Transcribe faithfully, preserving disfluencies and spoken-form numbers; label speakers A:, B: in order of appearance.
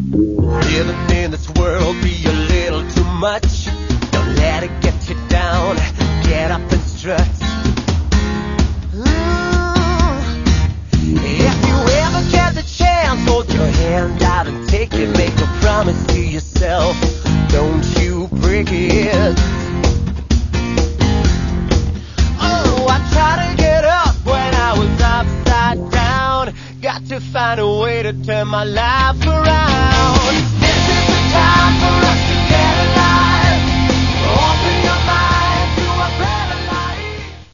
A: Living in this world be a little too much. Don't let it get you down. Get up and strut. If you ever get the chance, hold your hand out and take it. Make a promise to yourself, don't you break it. Oh, I tried to get up when I was upside down. Got to find a way to turn my life around. This is the time for